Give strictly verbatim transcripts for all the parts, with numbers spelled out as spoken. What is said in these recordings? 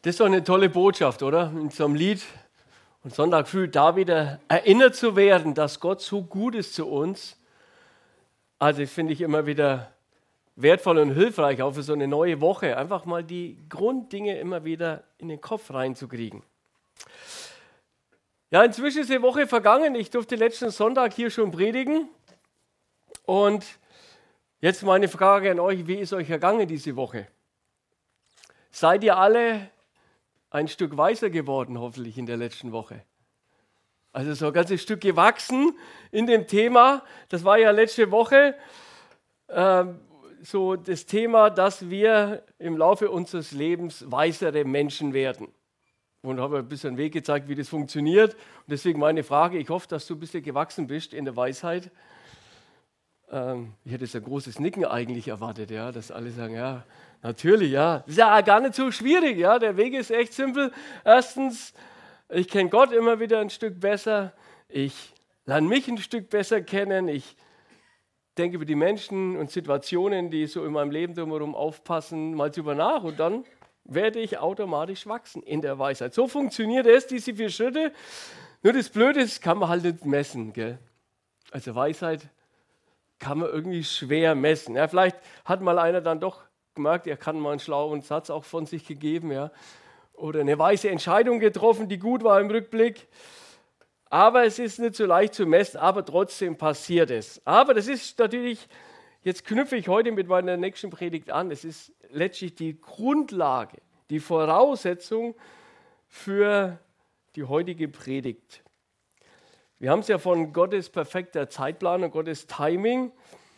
Das ist doch eine tolle Botschaft, oder? In so einem Lied und Sonntag früh da wieder erinnert zu werden, dass Gott so gut ist zu uns. Also finde ich immer wieder wertvoll und hilfreich, auch für so eine neue Woche, einfach mal die Grunddinge immer wieder in den Kopf reinzukriegen. Ja, inzwischen ist die Woche vergangen. Ich durfte letzten Sonntag hier schon predigen. Und jetzt meine Frage an euch, wie ist euch ergangen diese Woche? Seid ihr alle ein Stück weiser geworden, hoffentlich in der letzten Woche? Also so ein ganzes Stück gewachsen in dem Thema. Das war ja letzte Woche äh, so das Thema, dass wir im Laufe unseres Lebens weisere Menschen werden. Und habe ein bisschen einen Weg gezeigt, wie das funktioniert. Und deswegen meine Frage, ich hoffe, dass du ein bisschen gewachsen bist in der Weisheit. Ähm, ich hätte jetzt ein großes Nicken eigentlich erwartet, ja, dass alle sagen, ja, natürlich, ja. Das ist ja gar nicht so schwierig, ja. Der Weg ist echt simpel. Erstens, ich kenne Gott immer wieder ein Stück besser. Ich lerne mich ein Stück besser kennen. Ich denke über die Menschen und Situationen, die so in meinem Leben drumherum aufpassen, mal drüber nach. Und dann werde ich automatisch wachsen in der Weisheit. So funktioniert es, diese vier Schritte. Nur das Blöde ist, kann man halt nicht messen, gell? Also Weisheit kann man irgendwie schwer messen. Ja, vielleicht hat mal einer dann doch gemerkt, er kann mal einen schlauen Satz auch von sich gegeben, ja, oder eine weise Entscheidung getroffen, die gut war im Rückblick. Aber es ist nicht so leicht zu messen, aber trotzdem passiert es. Aber das ist natürlich, jetzt knüpfe ich heute mit meiner nächsten Predigt an, es ist letztlich die Grundlage, die Voraussetzung für die heutige Predigt. Wir haben es ja von Gottes perfekter Zeitplan und Gottes Timing.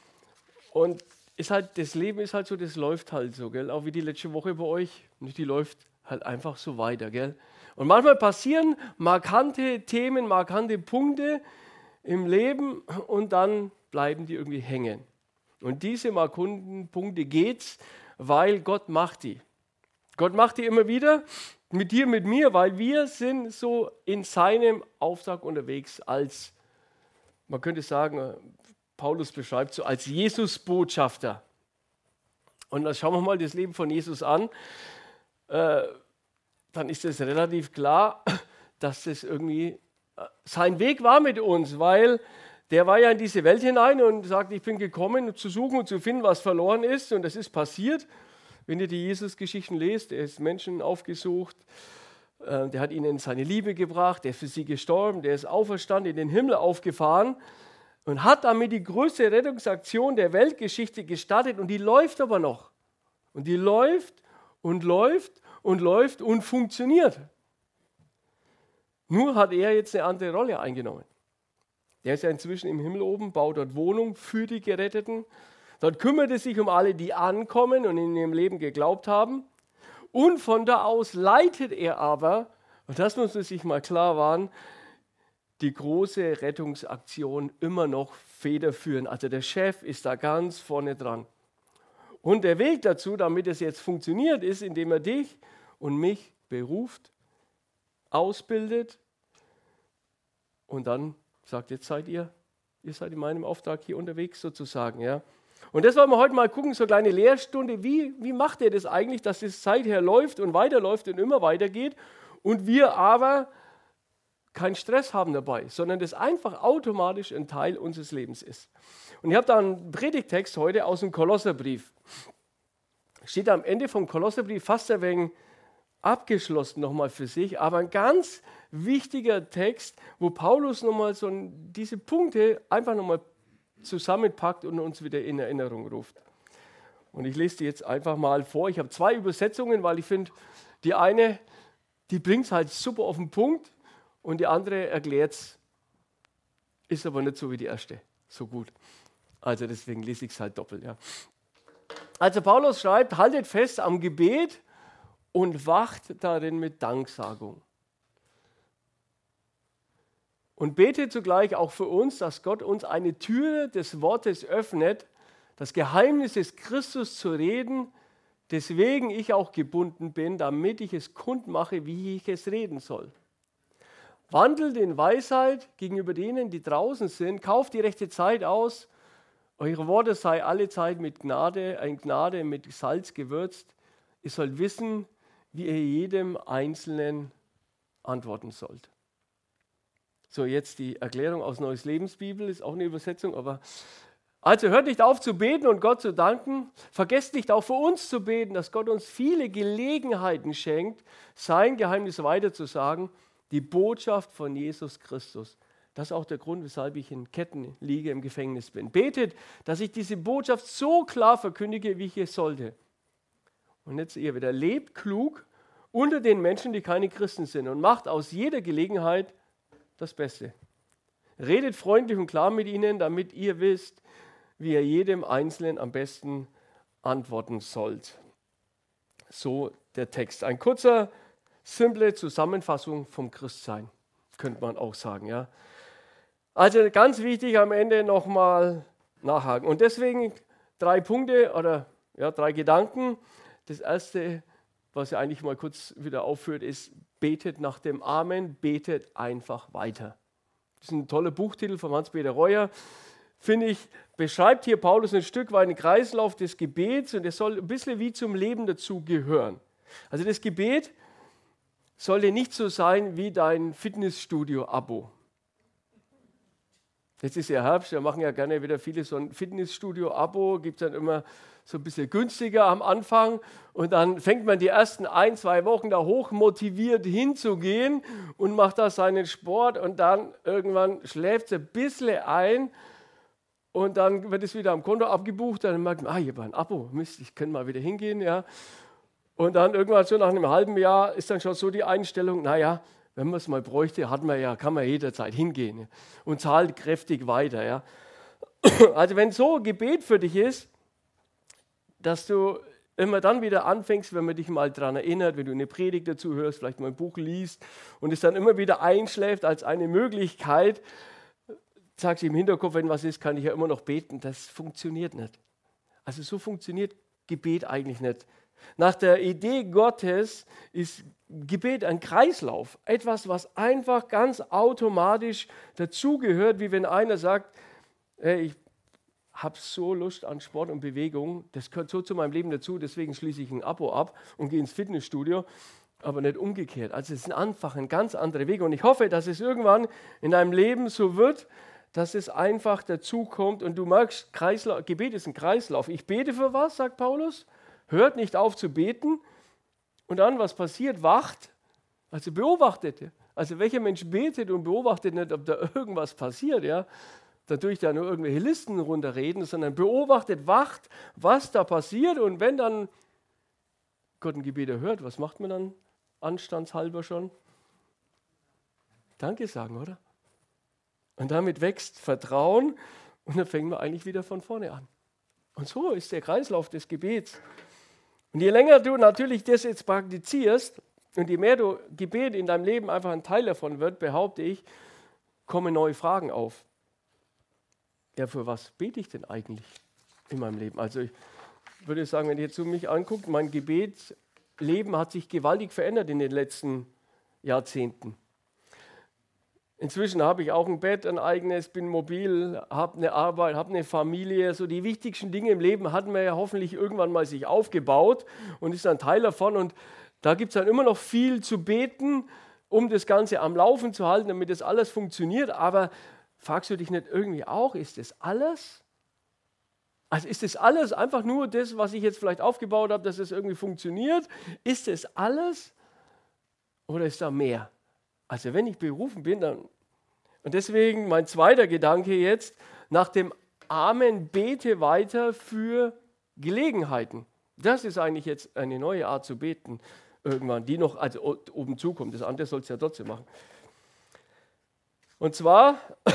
Und ist halt, das Leben ist halt so, das läuft halt so, gell? Auch wie die letzte Woche bei euch. Und die läuft halt einfach so weiter, gell? Und manchmal passieren markante Themen, markante Punkte im Leben und dann bleiben die irgendwie hängen. Und diese markanten Punkte geht's, weil Gott macht die. Gott macht die immer wieder mit dir, mit mir, weil wir sind so in seinem Auftrag unterwegs als, man könnte sagen, Paulus beschreibt so als Jesus-Botschafter. Und dann schauen wir mal das Leben von Jesus an. Äh, dann ist es relativ klar, dass das irgendwie sein Weg war mit uns, weil der war ja in diese Welt hinein und sagt, ich bin gekommen, um zu suchen und zu finden, was verloren ist. Und das ist passiert. Wenn ihr die Jesus-Geschichten lest, er ist Menschen aufgesucht, äh, der hat ihnen seine Liebe gebracht, der ist für sie gestorben, der ist auferstanden, in den Himmel aufgefahren und hat damit die größte Rettungsaktion der Weltgeschichte gestartet. Und die läuft aber noch. Und die läuft und läuft und läuft und funktioniert. Nur hat er jetzt eine andere Rolle eingenommen. Der ist ja inzwischen im Himmel oben, baut dort Wohnung für die Geretteten. Dort kümmert er sich um alle, die ankommen und in ihrem Leben geglaubt haben. Und von da aus leitet er aber, und das muss man sich mal klar waren, die große Rettungsaktion immer noch federführend. Also der Chef ist da ganz vorne dran. Und der Weg dazu, damit es jetzt funktioniert, ist, indem er dich und mich beruft, ausbildet und dann sagt, jetzt seid ihr, ihr seid in meinem Auftrag hier unterwegs sozusagen. Ja. Und das wollen wir heute mal gucken, so eine kleine Lehrstunde, wie, wie macht er das eigentlich, dass es seither läuft und weiterläuft und immer weitergeht und wir aber keinen Stress haben dabei, sondern das einfach automatisch ein Teil unseres Lebens ist. Und ich habe da einen Predigtext heute aus dem Kolosserbrief. Steht am Ende vom Kolosserbrief fast ein wenig abgeschlossen nochmal für sich, aber ein ganz wichtiger Text, wo Paulus nochmal so diese Punkte einfach nochmal zusammenpackt und uns wieder in Erinnerung ruft. Und ich lese die jetzt einfach mal vor. Ich habe zwei Übersetzungen, weil ich finde, die eine, die bringt es halt super auf den Punkt und die andere erklärt es, ist aber nicht so wie die erste, so gut. Also deswegen lese ich es halt doppelt. Ja. Also Paulus schreibt, haltet fest am Gebet und wacht darin mit Danksagung. Und betet zugleich auch für uns, dass Gott uns eine Tür des Wortes öffnet, das Geheimnis des Christus zu reden, deswegen ich auch gebunden bin, damit ich es kundmache, wie ich es reden soll. Wandelt in Weisheit gegenüber denen, die draußen sind, kauft die rechte Zeit aus, eure Worte sei alle Zeit mit Gnade, ein Gnade mit Salz gewürzt. Ihr sollt wissen, wie ihr jedem Einzelnen antworten sollt. So, jetzt die Erklärung aus Neues Lebensbibel, ist auch eine Übersetzung, aber also hört nicht auf zu beten und Gott zu danken. Vergesst nicht auch für uns zu beten, dass Gott uns viele Gelegenheiten schenkt, sein Geheimnis weiterzusagen, die Botschaft von Jesus Christus. Das ist auch der Grund, weshalb ich in Ketten liege, im Gefängnis bin. Betet, dass ich diese Botschaft so klar verkündige, wie ich es sollte. Und jetzt ihr wieder, lebt klug unter den Menschen, die keine Christen sind und macht aus jeder Gelegenheit das Beste. Redet freundlich und klar mit ihnen, damit ihr wisst, wie ihr jedem Einzelnen am besten antworten sollt. So der Text. Ein kurzer, simple Zusammenfassung vom Christsein, könnte man auch sagen. Ja. Also ganz wichtig am Ende nochmal nachhaken. Und deswegen drei Punkte oder ja, drei Gedanken. Das erste, was ihr eigentlich mal kurz wieder aufführt, ist, betet nach dem Amen, betet einfach weiter. Das ist ein toller Buchtitel von Hans-Peter Reuer. Finde ich, beschreibt hier Paulus ein Stück weit einen Kreislauf des Gebets und es soll ein bisschen wie zum Leben dazu gehören. Also das Gebet sollte nicht so sein wie dein Fitnessstudio-Abo. Jetzt ist ja Herbst, wir machen ja gerne wieder viele so ein Fitnessstudio-Abo, gibt es dann immer so ein bisschen günstiger am Anfang und dann fängt man die ersten ein, zwei Wochen da hoch motiviert hinzugehen und macht da seinen Sport und dann irgendwann schläft es ein bisschen ein und dann wird es wieder am Konto abgebucht, dann merkt man, ah, hier war ein Abo, Mist, ich kann mal wieder hingehen, ja. Und dann irgendwann schon nach einem halben Jahr ist dann schon so die Einstellung, naja, wenn man es mal bräuchte, hat man ja, kann man jederzeit hingehen und zahlt kräftig weiter. Ja. Also wenn so Gebet für dich ist, dass du immer dann wieder anfängst, wenn man dich mal daran erinnert, wenn du eine Predigt dazu hörst, vielleicht mal ein Buch liest und es dann immer wieder einschläft als eine Möglichkeit, sagst du im Hinterkopf, wenn was ist, kann ich ja immer noch beten. Das funktioniert nicht. Also so funktioniert Gebet eigentlich nicht. Nach der Idee Gottes ist Gebet ein Kreislauf, etwas, was einfach ganz automatisch dazugehört, wie wenn einer sagt, hey, ich habe so Lust an Sport und Bewegung, das gehört so zu meinem Leben dazu, deswegen schließe ich ein Abo ab und gehe ins Fitnessstudio, aber nicht umgekehrt. Also es ist einfach ein ganz anderer Weg und ich hoffe, dass es irgendwann in deinem Leben so wird, dass es einfach dazukommt und du merkst, Kreislauf, Gebet ist ein Kreislauf. Ich bete für was, sagt Paulus, hört nicht auf zu beten. Und dann, was passiert? Wacht, also beobachtet. Also welcher Mensch betet und beobachtet nicht, ob da irgendwas passiert, ja? Dadurch da nur irgendwelche Listen runterreden, sondern beobachtet, wacht, was da passiert. Und wenn dann Gott ein Gebet erhört, was macht man dann anstandshalber schon? Danke sagen, oder? Und damit wächst Vertrauen und dann fängt man eigentlich wieder von vorne an. Und so ist der Kreislauf des Gebets. Und je länger du natürlich das jetzt praktizierst und je mehr du Gebet in deinem Leben einfach ein Teil davon wird, behaupte ich, kommen neue Fragen auf. Ja, für was bete ich denn eigentlich in meinem Leben? Also ich würde sagen, wenn ihr jetzt so mich anguckt, mein Gebetsleben hat sich gewaltig verändert in den letzten Jahrzehnten. Inzwischen habe ich auch ein Bett, ein eigenes, bin mobil, habe eine Arbeit, habe eine Familie. So die wichtigsten Dinge im Leben hatten wir ja hoffentlich irgendwann mal sich aufgebaut und ist ein Teil davon. Und da gibt es dann immer noch viel zu beten, um das Ganze am Laufen zu halten, damit das alles funktioniert. Aber fragst du dich nicht irgendwie auch, ist das alles? Also ist das alles einfach nur das, was ich jetzt vielleicht aufgebaut habe, dass es irgendwie funktioniert? Ist das alles oder ist da mehr? Also wenn ich berufen bin, dann... Und deswegen mein zweiter Gedanke jetzt, nach dem Amen bete weiter für Gelegenheiten. Das ist eigentlich jetzt eine neue Art zu beten irgendwann, die noch also oben zukommt. Das andere soll es ja trotzdem machen. Und zwar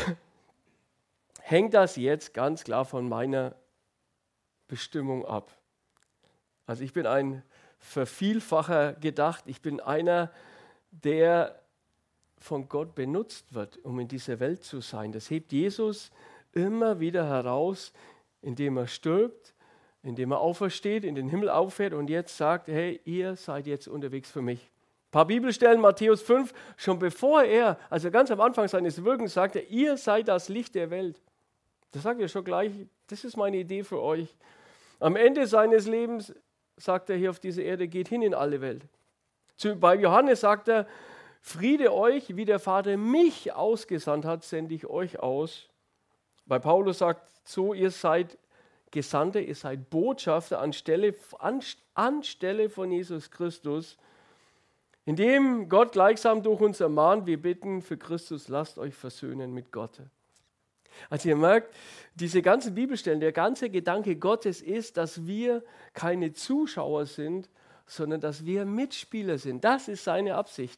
hängt das jetzt ganz klar von meiner Bestimmung ab. Also ich bin ein Vervielfacher gedacht. Ich bin einer, der von Gott benutzt wird, um in dieser Welt zu sein. Das hebt Jesus immer wieder heraus, indem er stirbt, indem er aufersteht, in den Himmel auffährt und jetzt sagt, hey, ihr seid jetzt unterwegs für mich. Ein paar Bibelstellen, Matthäus fünf, schon bevor er, also ganz am Anfang seines Wirkens, sagt er, ihr seid das Licht der Welt. Das sagt er schon gleich, das ist meine Idee für euch. Am Ende seines Lebens sagt er hier auf dieser Erde, geht hin in alle Welt. Zu, bei Johannes sagt er, Friede euch, wie der Vater mich ausgesandt hat, sende ich euch aus. Bei Paulus sagt so, ihr seid Gesandte, ihr seid Botschafter anstelle, an, anstelle von Jesus Christus, indem Gott gleichsam durch uns ermahnt, wir bitten für Christus, lasst euch versöhnen mit Gott. Also ihr merkt, diese ganzen Bibelstellen, der ganze Gedanke Gottes ist, dass wir keine Zuschauer sind, sondern dass wir Mitspieler sind. Das ist seine Absicht.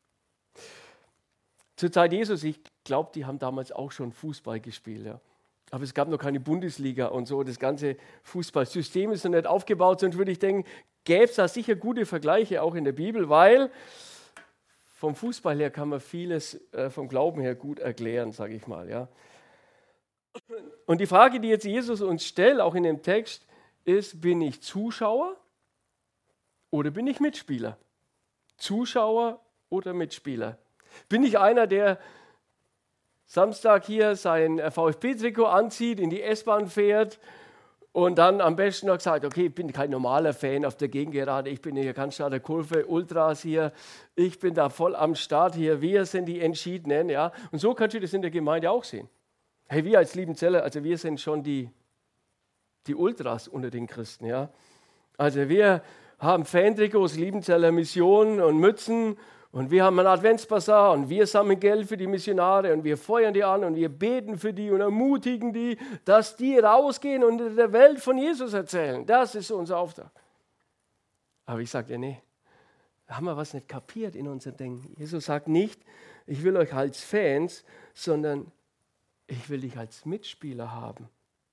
Zur Zeit Jesus, ich glaube, die haben damals auch schon Fußball gespielt. Ja. Aber es gab noch keine Bundesliga und so. Das ganze Fußballsystem ist noch nicht aufgebaut. Sonst würde ich denken, gäbe es da sicher gute Vergleiche auch in der Bibel, weil vom Fußball her kann man vieles äh, vom Glauben her gut erklären, sage ich mal. Ja. Und die Frage, die jetzt Jesus uns stellt, auch in dem Text, ist, bin ich Zuschauer oder bin ich Mitspieler? Zuschauer oder Mitspieler? Bin ich einer, der Samstag hier sein VfB-Trikot anzieht, in die S-Bahn fährt und dann am besten noch sagt, okay, ich bin kein normaler Fan auf der Gegengerade, ich bin hier Cannstatter Kurve, Ultras hier, ich bin da voll am Start hier, wir sind die Entschiedenen. Ja? Und so kannst du das in der Gemeinde auch sehen. Hey, wir als Liebenzeller, also wir sind schon die, die Ultras unter den Christen. Ja? Also wir haben Fantrikots, Liebenzeller Mission und Mützen und wir haben einen Adventsbasar und wir sammeln Geld für die Missionare und wir feuern die an und wir beten für die und ermutigen die, dass die rausgehen und in der Welt von Jesus erzählen. Das ist unser Auftrag. Aber ich sage dir, nee, da haben wir was nicht kapiert in unserem Denken. Jesus sagt nicht, ich will euch als Fans, sondern ich will dich als Mitspieler haben.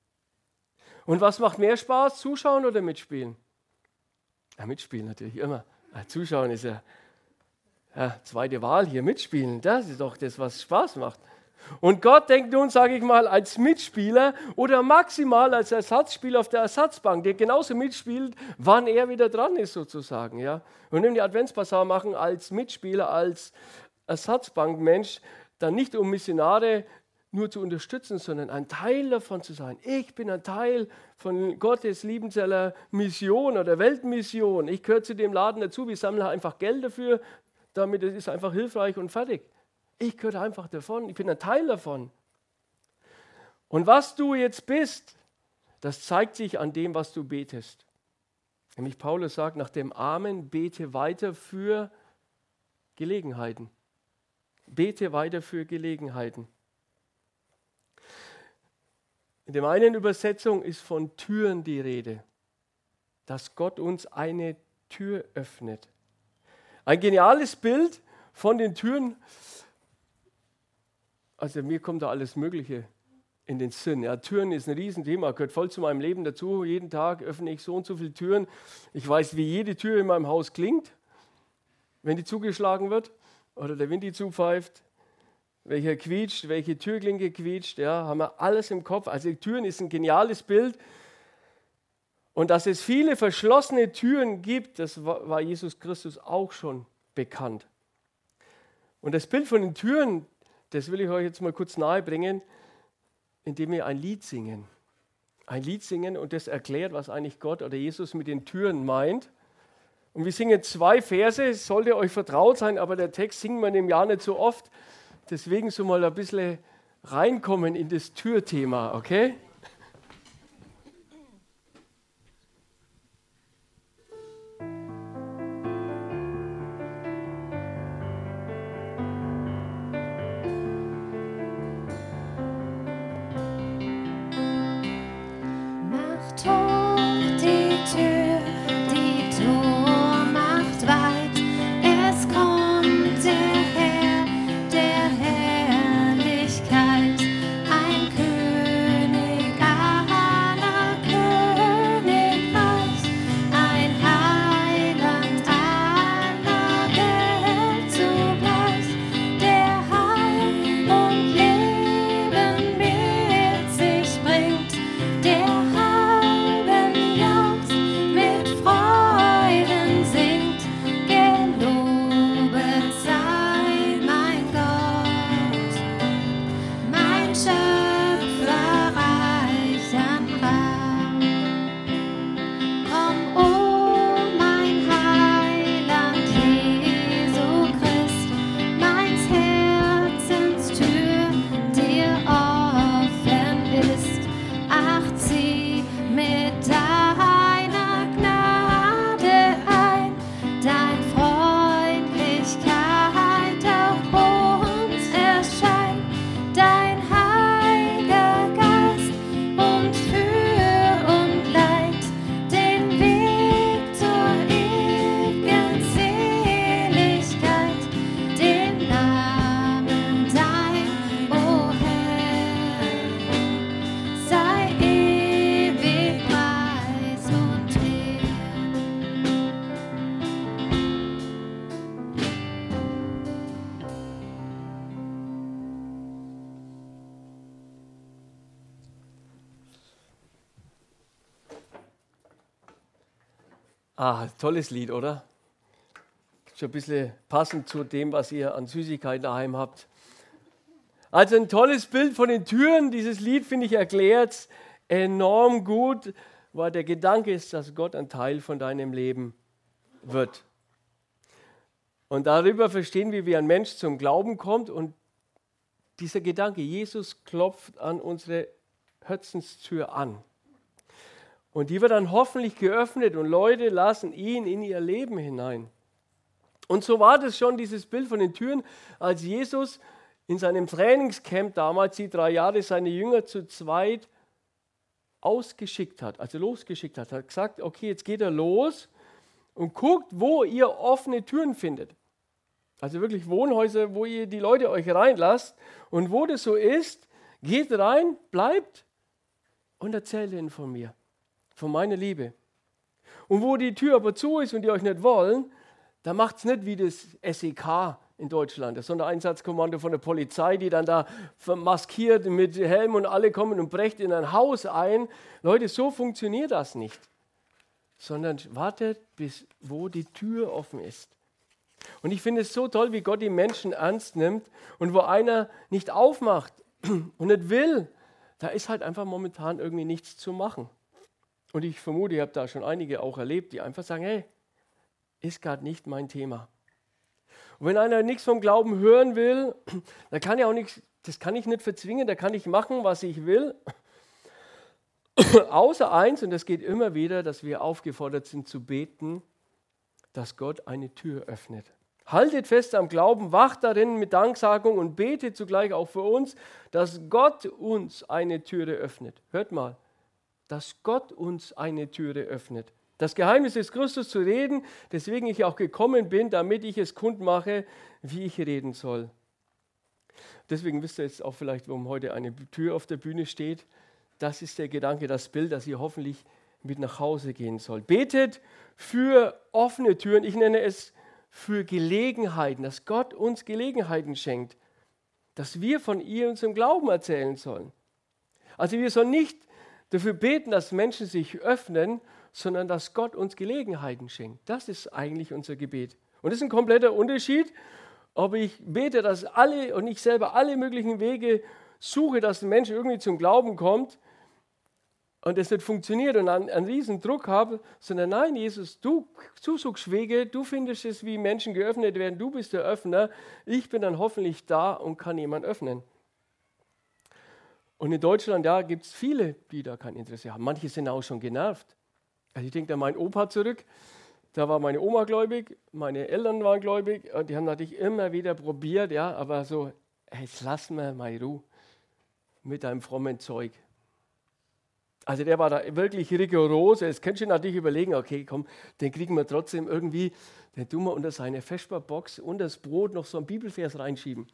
Und was macht mehr Spaß, zuschauen oder mitspielen? Ja, mitspielen natürlich immer. Ja, zuschauen ist ja, ja zweite Wahl hier, mitspielen. Das ist doch das, was Spaß macht. Und Gott denkt nun, sage ich mal, als Mitspieler oder maximal als Ersatzspieler auf der Ersatzbank, der genauso mitspielt, wann er wieder dran ist sozusagen. Ja? Und wenn die Adventsbasar machen als Mitspieler, als Ersatzbankmensch, dann nicht um Missionare nur zu unterstützen, sondern ein Teil davon zu sein. Ich bin ein Teil von Gottes Liebenzeller Mission oder Weltmission. Ich gehöre zu dem Laden dazu, wir sammeln einfach Geld dafür, damit es ist einfach hilfreich und fertig. Ich gehöre einfach davon, ich bin ein Teil davon. Und was du jetzt bist, das zeigt sich an dem, was du betest. Nämlich Paulus sagt, nach dem Amen bete weiter für Gelegenheiten. Bete weiter für Gelegenheiten. In der einen Übersetzung ist von Türen die Rede, dass Gott uns eine Tür öffnet. Ein geniales Bild von den Türen. Also mir kommt da alles Mögliche in den Sinn. Ja, Türen ist ein Riesenthema, gehört voll zu meinem Leben dazu. Jeden Tag öffne ich so und so viele Türen. Ich weiß, wie jede Tür in meinem Haus klingt, wenn die zugeschlagen wird oder der Wind die zupfeift. Welcher quietscht, welche Türklinke quietscht, ja, haben wir alles im Kopf. Also die Türen ist ein geniales Bild. Und dass es viele verschlossene Türen gibt, das war Jesus Christus auch schon bekannt. Und das Bild von den Türen, das will ich euch jetzt mal kurz nahe bringen, indem wir ein Lied singen. Ein Lied singen und das erklärt, was eigentlich Gott oder Jesus mit den Türen meint. Und wir singen zwei Verse, es sollte euch vertraut sein, aber der Text singt man im Jahr nicht so oft. Deswegen so mal ein bisschen reinkommen in das Türthema, okay? Macht hoch die Tür, die Tor macht weit, es kommt der Herr, der Herrlichkeit, ein König Ah, tolles Lied, oder? Schon ein bisschen passend zu dem, was ihr an Süßigkeiten daheim habt. Also ein tolles Bild von den Türen. Dieses Lied, finde ich, erklärt es enorm gut, weil der Gedanke ist, dass Gott ein Teil von deinem Leben wird. Und darüber verstehen wir, wie ein Mensch zum Glauben kommt. Und dieser Gedanke, Jesus klopft an unsere Herzenstür an. Und die wird dann hoffentlich geöffnet und Leute lassen ihn in ihr Leben hinein. Und so war das schon, dieses Bild von den Türen, als Jesus in seinem Trainingscamp damals die drei Jahre seine Jünger zu zweit ausgeschickt hat, also losgeschickt hat. Er hat gesagt, okay, jetzt geht er los und guckt, wo ihr offene Türen findet. Also wirklich Wohnhäuser, wo ihr die Leute euch reinlasst. Und wo das so ist, geht rein, bleibt und erzählt ihnen von mir, von meiner Liebe. Und wo die Tür aber zu ist und die euch nicht wollen, da macht es nicht wie das S E K in Deutschland, das Sondereinsatzkommando von der Polizei, die dann da maskiert mit Helm und alle kommen und brecht in ein Haus ein. Leute, so funktioniert das nicht. Sondern wartet, bis wo die Tür offen ist. Und ich finde es so toll, wie Gott die Menschen ernst nimmt und wo einer nicht aufmacht und nicht will, da ist halt einfach momentan irgendwie nichts zu machen. Und ich vermute, ihr habt da schon einige auch erlebt, die einfach sagen, hey, ist gerade nicht mein Thema. Und wenn einer nichts vom Glauben hören will, dann kann ich auch nichts, das kann ich nicht verzwingen, da kann ich machen, was ich will. Außer eins, und das geht immer wieder, dass wir aufgefordert sind zu beten, dass Gott eine Tür öffnet. Haltet fest am Glauben, wacht darin mit Danksagung und betet zugleich auch für uns, dass Gott uns eine Türe öffnet. Hört mal, dass Gott uns eine Türe öffnet. Das Geheimnis ist, Christus zu reden, deswegen ich auch gekommen bin, damit ich es kundmache, wie ich reden soll. Deswegen wisst ihr jetzt auch vielleicht, warum heute eine Tür auf der Bühne steht. Das ist der Gedanke, das Bild, das ihr hoffentlich mit nach Hause gehen sollt. Betet für offene Türen, ich nenne es für Gelegenheiten, dass Gott uns Gelegenheiten schenkt, dass wir von ihr unserem Glauben erzählen sollen. Also wir sollen nicht dafür beten, dass Menschen sich öffnen, sondern dass Gott uns Gelegenheiten schenkt. Das ist eigentlich unser Gebet. Und das ist ein kompletter Unterschied, ob ich bete, dass alle und ich selber alle möglichen Wege suche, dass ein Mensch irgendwie zum Glauben kommt und es nicht funktioniert und einen, einen riesen Druck habe, sondern nein, Jesus, du, du suchst Wege, du findest es, wie Menschen geöffnet werden, du bist der Öffner, ich bin dann hoffentlich da und kann jemand öffnen. Und in Deutschland, ja, gibt es viele, die da kein Interesse haben. Manche sind auch schon genervt. Also ich denke an meinen Opa zurück, da war meine Oma gläubig, meine Eltern waren gläubig und die haben natürlich immer wieder probiert, ja, aber so, jetzt lass mir mal Ruhe mit deinem frommen Zeug. Also der war da wirklich rigoros, jetzt kannst du natürlich überlegen, okay, komm, den kriegen wir trotzdem irgendwie, den tun wir unter seine Vesperbox und das Brot noch so einen Bibelvers reinschieben.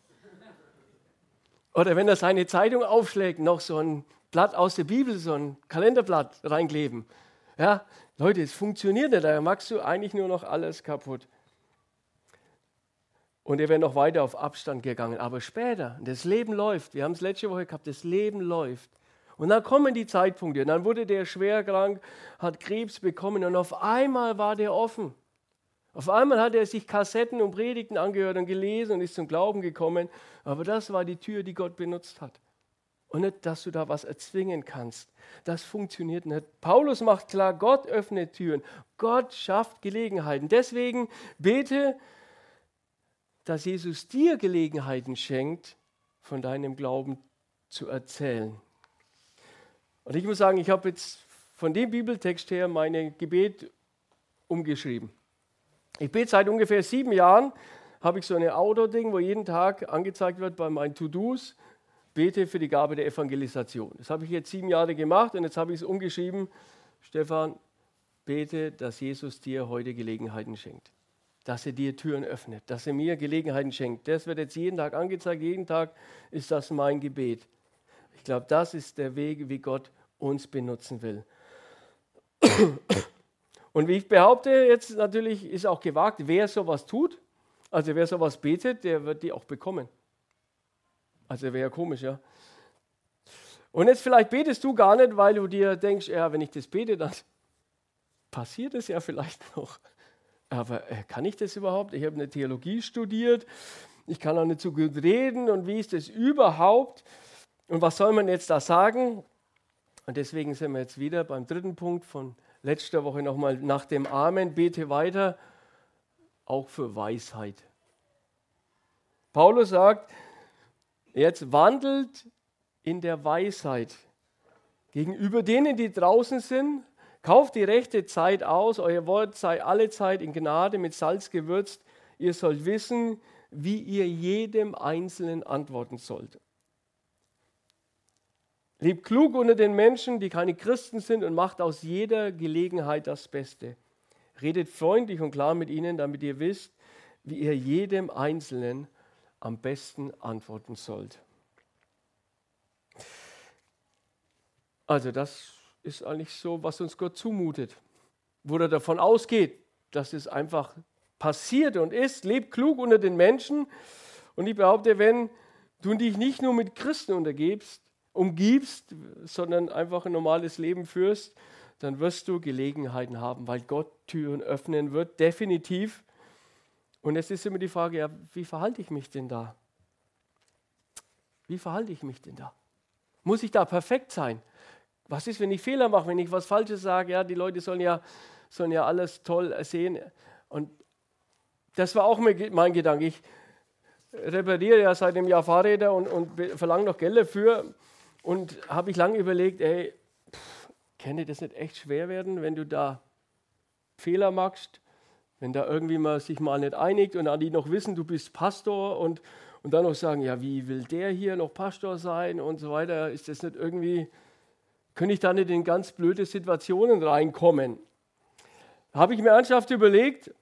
Oder wenn er seine Zeitung aufschlägt, noch so ein Blatt aus der Bibel, so ein Kalenderblatt reinkleben. Ja, Leute, es funktioniert nicht, da machst du eigentlich nur noch alles kaputt. Und er wäre noch weiter auf Abstand gegangen. Aber später, das Leben läuft, wir haben es letzte Woche gehabt, das Leben läuft. Und dann kommen die Zeitpunkte. Und dann wurde der schwer krank, hat Krebs bekommen und auf einmal war der offen. Auf einmal hat er sich Kassetten und Predigten angehört und gelesen und ist zum Glauben gekommen. Aber das war die Tür, die Gott benutzt hat. Und nicht, dass du da was erzwingen kannst. Das funktioniert nicht. Paulus macht klar, Gott öffnet Türen. Gott schafft Gelegenheiten. Deswegen bete, dass Jesus dir Gelegenheiten schenkt, von deinem Glauben zu erzählen. Und ich muss sagen, ich habe jetzt von dem Bibeltext her mein Gebet umgeschrieben. Ich bete seit ungefähr sieben Jahren, habe ich so eine Outdoor-Ding, wo jeden Tag angezeigt wird bei meinen To-Dos, bete für die Gabe der Evangelisation. Das habe ich jetzt sieben Jahre gemacht und jetzt habe ich es umgeschrieben. Stefan, bete, dass Jesus dir heute Gelegenheiten schenkt. Dass er dir Türen öffnet, dass er mir Gelegenheiten schenkt. Das wird jetzt jeden Tag angezeigt, jeden Tag ist das mein Gebet. Ich glaube, das ist der Weg, wie Gott uns benutzen will. Und wie ich behaupte, jetzt natürlich ist auch gewagt, wer sowas tut, also wer sowas betet, der wird die auch bekommen. Also wäre ja komisch, ja. Und jetzt vielleicht betest du gar nicht, weil du dir denkst, ja, wenn ich das bete, dann passiert es ja vielleicht noch. Aber äh, kann ich das überhaupt? Ich habe eine Theologie studiert, ich kann auch nicht so gut reden und wie ist das überhaupt? Und was soll man jetzt da sagen? Und deswegen sind wir jetzt wieder beim dritten Punkt von letzter Woche nochmal nach dem Amen, bete weiter, auch für Weisheit. Paulus sagt, jetzt wandelt in der Weisheit gegenüber denen, die draußen sind. Kauft die rechte Zeit aus, euer Wort sei alle Zeit in Gnade mit Salz gewürzt. Ihr sollt wissen, wie ihr jedem Einzelnen antworten sollt. Lebt klug unter den Menschen, die keine Christen sind, und macht aus jeder Gelegenheit das Beste. Redet freundlich und klar mit ihnen, damit ihr wisst, wie ihr jedem Einzelnen am besten antworten sollt. Also das ist eigentlich so, was uns Gott zumutet, wo er davon ausgeht, dass es einfach passiert und ist. Lebt klug unter den Menschen. Und ich behaupte, wenn du dich nicht nur mit Christen umgibst, umgibst, sondern einfach ein normales Leben führst, dann wirst du Gelegenheiten haben, weil Gott Türen öffnen wird, definitiv. Und es ist immer die Frage, ja, wie verhalte ich mich denn da? Wie verhalte ich mich denn da? Muss ich da perfekt sein? Was ist, wenn ich Fehler mache, wenn ich was Falsches sage? Ja, die Leute sollen ja, sollen ja alles toll sehen. Und das war auch mein Gedanke. Ich repariere ja seit einem Jahr Fahrräder und, und verlange noch Geld dafür. Und habe ich lange überlegt, ey, pff, kann dir das nicht echt schwer werden, wenn du da Fehler machst, wenn da irgendwie mal sich mal nicht einigt und dann die noch wissen, du bist Pastor und, und dann noch sagen, ja, wie will der hier noch Pastor sein und so weiter. Ist das nicht irgendwie, könnte ich da nicht in ganz blöde Situationen reinkommen? Habe ich mir ernsthaft überlegt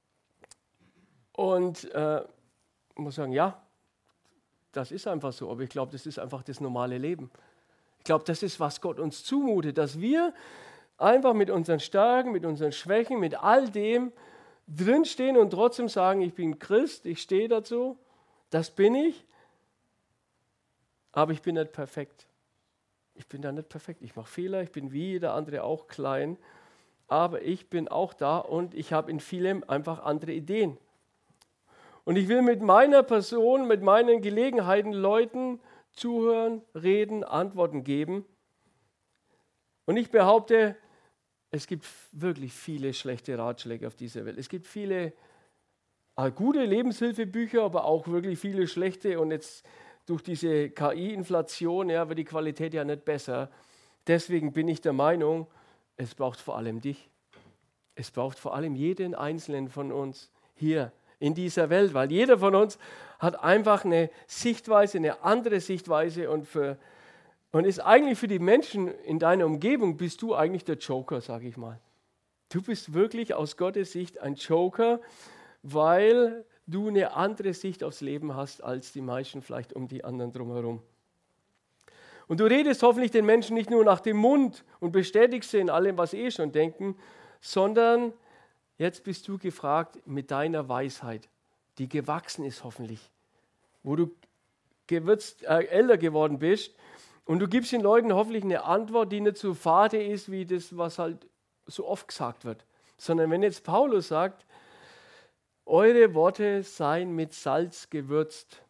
und äh, muss sagen, ja, das ist einfach so, aber ich glaube, das ist einfach das normale Leben. Ich glaube, das ist, was Gott uns zumutet, dass wir einfach mit unseren Stärken, mit unseren Schwächen, mit all dem drinstehen und trotzdem sagen, ich bin Christ, ich stehe dazu, das bin ich, aber ich bin nicht perfekt. Ich bin da nicht perfekt, ich mache Fehler, ich bin wie jeder andere auch klein, aber ich bin auch da und ich habe in vielem einfach andere Ideen. Und ich will mit meiner Person, mit meinen Gelegenheiten Leuten zuhören, reden, Antworten geben. Und ich behaupte, es gibt wirklich viele schlechte Ratschläge auf dieser Welt. Es gibt viele äh, gute Lebenshilfebücher, aber auch wirklich viele schlechte. Und jetzt durch diese K I-Inflation ja, wird die Qualität ja nicht besser. Deswegen bin ich der Meinung, es braucht vor allem dich. Es braucht vor allem jeden Einzelnen von uns hier in dieser Welt, weil jeder von uns hat einfach eine Sichtweise, eine andere Sichtweise und, für, und ist eigentlich für die Menschen in deiner Umgebung, bist du eigentlich der Joker, sage ich mal. Du bist wirklich aus Gottes Sicht ein Joker, weil du eine andere Sicht aufs Leben hast als die meisten vielleicht um die anderen drumherum. Und du redest hoffentlich den Menschen nicht nur nach dem Mund und bestätigst sie in allem, was sie eh schon denken, sondern jetzt bist du gefragt mit deiner Weisheit, die gewachsen ist hoffentlich, wo du gewürzt, äh, älter geworden bist und du gibst den Leuten hoffentlich eine Antwort, die nicht so fade ist, wie das, was halt so oft gesagt wird, sondern wenn jetzt Paulus sagt, eure Worte seien mit Salz gewürzt,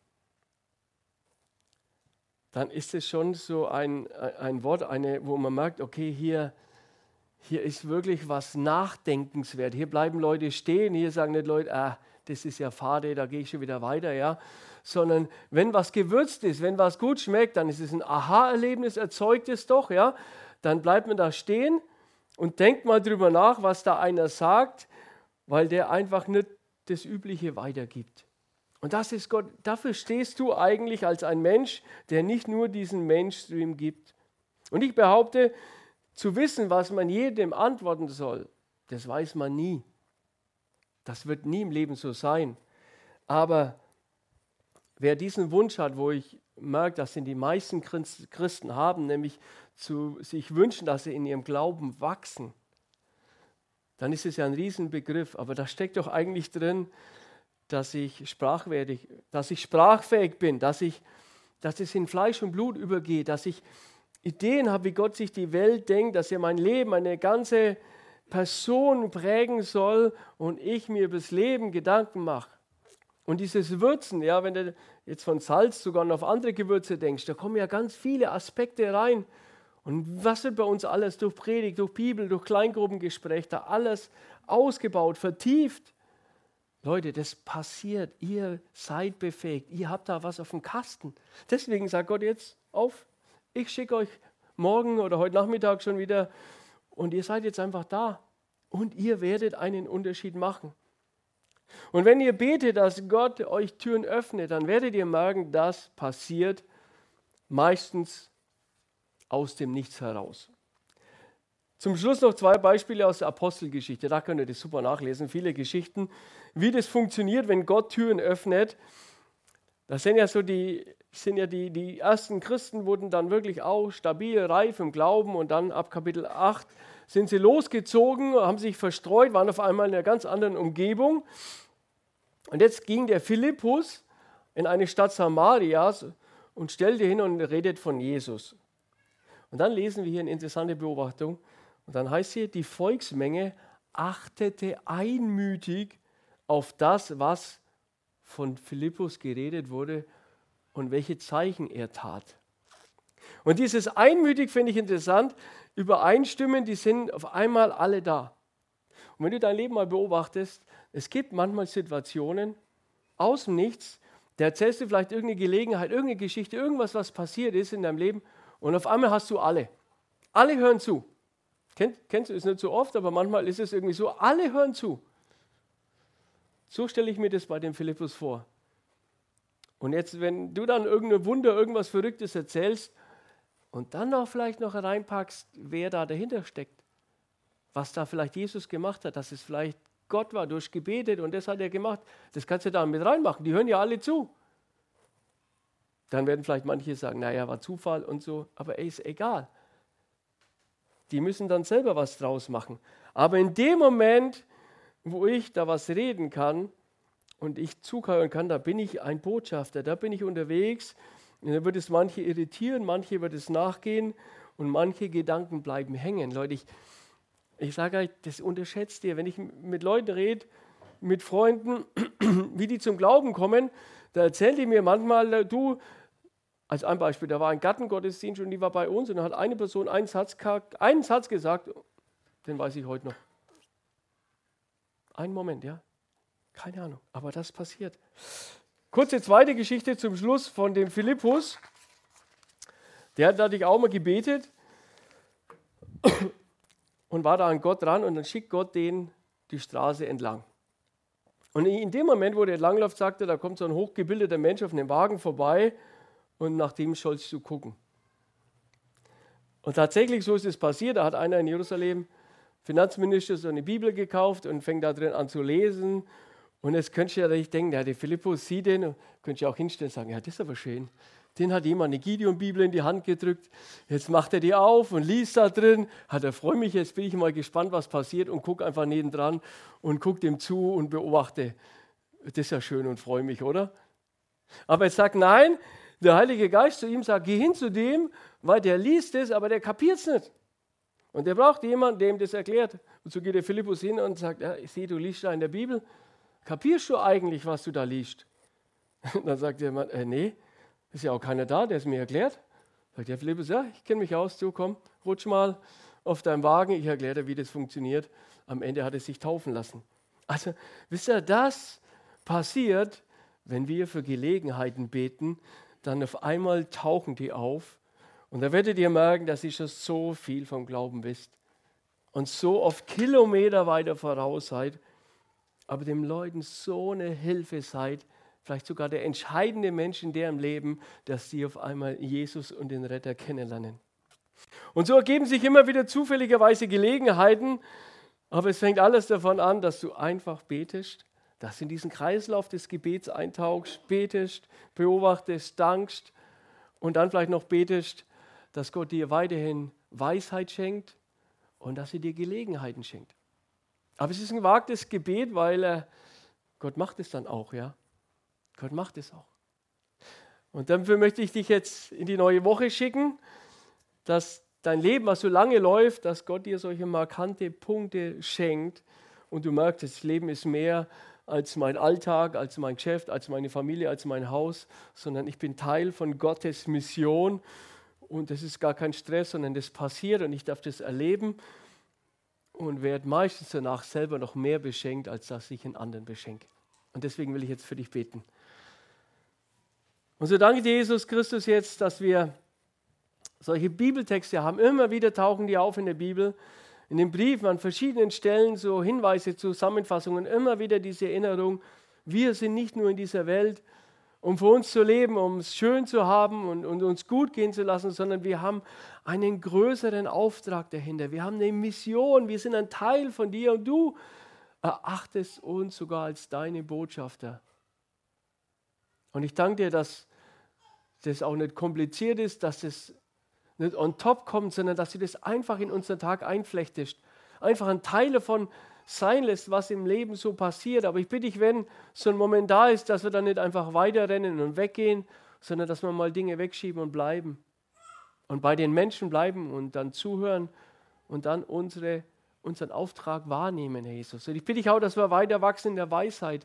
dann ist es schon so ein, ein Wort, eine, wo man merkt, okay, hier Hier ist wirklich was Nachdenkenswert. Hier bleiben Leute stehen, hier sagen nicht Leute, ah, das ist ja fade, da gehe ich schon wieder weiter, ja. Sondern wenn was gewürzt ist, wenn was gut schmeckt, dann ist es ein Aha-Erlebnis, erzeugt es doch, ja. Dann bleibt man da stehen und denkt mal drüber nach, was da einer sagt, weil der einfach nicht das Übliche weitergibt. Und das ist Gott, dafür stehst du eigentlich als ein Mensch, der nicht nur diesen Mainstream gibt. Und ich behaupte, zu wissen, was man jedem antworten soll, das weiß man nie. Das wird nie im Leben so sein. Aber wer diesen Wunsch hat, wo ich merke, dass den die meisten Christen haben, nämlich zu sich wünschen, dass sie in ihrem Glauben wachsen, dann ist es ja ein Riesenbegriff. Aber da steckt doch eigentlich drin, dass ich sprachfähig, dass ich sprachfähig bin, dass, ich, dass es in Fleisch und Blut übergeht, dass ich Ideen habe, wie Gott sich die Welt denkt, dass er mein Leben, meine ganze Person prägen soll und ich mir über das Leben Gedanken mache. Und dieses Würzen, ja, wenn du jetzt von Salz sogar noch auf andere Gewürze denkst, da kommen ja ganz viele Aspekte rein. Und was wird bei uns alles durch Predigt, durch Bibel, durch Kleingruppengespräch, da alles ausgebaut, vertieft? Leute, das passiert. Ihr seid befähigt. Ihr habt da was auf dem Kasten. Deswegen sagt Gott jetzt auf, ich schicke euch morgen oder heute Nachmittag schon wieder und ihr seid jetzt einfach da. Und ihr werdet einen Unterschied machen. Und wenn ihr betet, dass Gott euch Türen öffnet, dann werdet ihr merken, das passiert meistens aus dem Nichts heraus. Zum Schluss noch zwei Beispiele aus der Apostelgeschichte. Da könnt ihr das super nachlesen. Viele Geschichten, wie das funktioniert, wenn Gott Türen öffnet. Das sind ja so die, sind ja die, die ersten Christen wurden dann wirklich auch stabil, reif im Glauben und dann ab Kapitel acht sind sie losgezogen, haben sich verstreut, waren auf einmal in einer ganz anderen Umgebung. Und jetzt ging der Philippus in eine Stadt Samarias und stellte hin und redet von Jesus. Und dann lesen wir hier eine interessante Beobachtung. Und dann heißt hier, die Volksmenge achtete einmütig auf das, was von Philippus geredet wurde und welche Zeichen er tat. Und dieses einmütig finde ich interessant, übereinstimmen, die sind auf einmal alle da. Und wenn du dein Leben mal beobachtest, es gibt manchmal Situationen aus dem Nichts, da erzählst du vielleicht irgendeine Gelegenheit, irgendeine Geschichte, irgendwas, was passiert ist in deinem Leben und auf einmal hast du alle. Alle hören zu. Kennt, kennst du es nicht so oft, aber manchmal ist es irgendwie so, alle hören zu. So stelle ich mir das bei dem Philippus vor. Und jetzt, wenn du dann irgendein Wunder, irgendwas Verrücktes erzählst und dann auch vielleicht noch reinpackst, wer da dahinter steckt, was da vielleicht Jesus gemacht hat, dass es vielleicht Gott war, durchgebetet und das hat er gemacht, das kannst du da mit reinmachen, die hören ja alle zu. Dann werden vielleicht manche sagen, naja, war Zufall und so, aber ey, ist egal. Die müssen dann selber was draus machen. Aber in dem Moment, wo ich da was reden kann und ich zuhören kann, da bin ich ein Botschafter, da bin ich unterwegs. Und da wird es manche irritieren, manche wird es nachgehen und manche Gedanken bleiben hängen. Leute, ich, ich sage euch, das unterschätzt ihr. Wenn ich mit Leuten rede, mit Freunden, wie die zum Glauben kommen, da erzählen die mir manchmal, du, als ein Beispiel, da war ein Gartengottesdienst und die war bei uns und da hat eine Person einen Satz, einen Satz gesagt, den weiß ich heute noch. Einen Moment, ja. Keine Ahnung, aber das passiert. Kurze zweite Geschichte zum Schluss von dem Philippus. Der hat natürlich auch mal gebetet und war da an Gott dran und dann schickt Gott den die Straße entlang. Und in dem Moment, wo der entlangläuft, sagte, da kommt so ein hochgebildeter Mensch auf einem Wagen vorbei und nach dem sollst du gucken. Und tatsächlich, so ist es passiert, da hat einer in Jerusalem, Finanzminister, so eine Bibel gekauft und fängt da drin an zu lesen. Und jetzt könntest du ja nicht denken, der Philippus sieht den und könntest ja auch hinstellen und sagen, ja, das ist aber schön. Den hat jemand eine Gideon-Bibel in die Hand gedrückt. Jetzt macht er die auf und liest da drin. Hat er, freue mich, jetzt bin ich mal gespannt, was passiert und gucke einfach nebendran und gucke dem zu und beobachte. Das ist ja schön und freue mich, oder? Aber jetzt sagt nein, der Heilige Geist zu ihm sagt, geh hin zu dem, weil der liest es, aber der kapiert es nicht. Und der braucht jemanden, dem das erklärt. Und so geht der Philippus hin und sagt, ja, ich sehe, du liest da in der Bibel. Kapierst du eigentlich, was du da liest? Und dann sagt der Mann, äh, nee, ist ja auch keiner da, der es mir erklärt. Sagt der Philippus, ja, ich kenne mich aus, du komm, rutsch mal auf deinem Wagen, ich erkläre dir, wie das funktioniert. Am Ende hat er sich taufen lassen. Also, wisst ihr, das passiert, wenn wir für Gelegenheiten beten, dann auf einmal tauchen die auf und da werdet ihr merken, dass ihr schon so viel vom Glauben wisst und so oft Kilometer weiter voraus seid, aber den Leuten so eine Hilfe seid, vielleicht sogar der entscheidende Mensch in deren Leben, dass sie auf einmal Jesus und den Retter kennenlernen. Und so ergeben sich immer wieder zufälligerweise Gelegenheiten, aber es fängt alles davon an, dass du einfach betest, dass du in diesen Kreislauf des Gebets eintauchst, betest, beobachtest, dankst und dann vielleicht noch betest, dass Gott dir weiterhin Weisheit schenkt und dass er dir Gelegenheiten schenkt. Aber es ist ein gewagtes Gebet, weil äh, Gott macht es dann auch, ja. Gott macht es auch. Und dafür möchte ich dich jetzt in die neue Woche schicken, dass dein Leben, was so lange läuft, dass Gott dir solche markante Punkte schenkt und du merkst, das Leben ist mehr als mein Alltag, als mein Geschäft, als meine Familie, als mein Haus, sondern ich bin Teil von Gottes Mission und das ist gar kein Stress, sondern das passiert und ich darf das erleben und werde meistens danach selber noch mehr beschenkt, als dass ich einen anderen beschenke. Und deswegen will ich jetzt für dich beten. Und so danke dir, Jesus Christus, jetzt, dass wir solche Bibeltexte haben. Immer wieder tauchen die auf in der Bibel, in den Briefen, an verschiedenen Stellen, so Hinweise, Zusammenfassungen, immer wieder diese Erinnerung, wir sind nicht nur in dieser Welt, um für uns zu leben, um es schön zu haben und, und uns gut gehen zu lassen, sondern wir haben einen größeren Auftrag dahinter. Wir haben eine Mission, wir sind ein Teil von dir und du erachtest uns sogar als deine Botschafter. Und ich danke dir, dass das auch nicht kompliziert ist, dass das nicht on top kommt, sondern dass du das einfach in unseren Tag einflechtest. Einfach ein Teil davon sein lässt, was im Leben so passiert. Aber ich bitte dich, wenn so ein Moment da ist, dass wir dann nicht einfach weiterrennen und weggehen, sondern dass wir mal Dinge wegschieben und bleiben. Und bei den Menschen bleiben und dann zuhören und dann unsere, unseren Auftrag wahrnehmen, Herr Jesus. Und ich bitte dich auch, dass wir weiter wachsen in der Weisheit,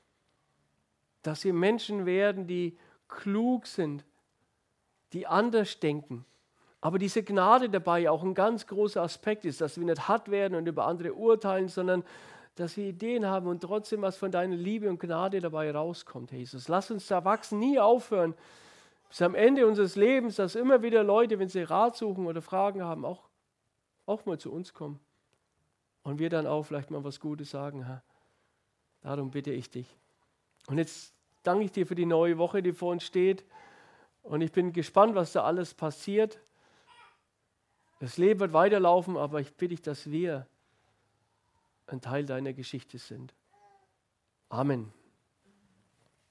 dass wir Menschen werden, die klug sind, die anders denken. Aber diese Gnade dabei auch ein ganz großer Aspekt ist, dass wir nicht hart werden und über andere urteilen, sondern dass wir Ideen haben und trotzdem was von deiner Liebe und Gnade dabei rauskommt, Jesus. Lass uns da wachsen, nie aufhören, bis am Ende unseres Lebens, dass immer wieder Leute, wenn sie Rat suchen oder Fragen haben, auch, auch mal zu uns kommen. Und wir dann auch vielleicht mal was Gutes sagen. Herr. Darum bitte ich dich. Und jetzt danke ich dir für die neue Woche, die vor uns steht. Und ich bin gespannt, was da alles passiert. Das Leben wird weiterlaufen, aber ich bitte dich, dass wir ein Teil deiner Geschichte sind. Amen.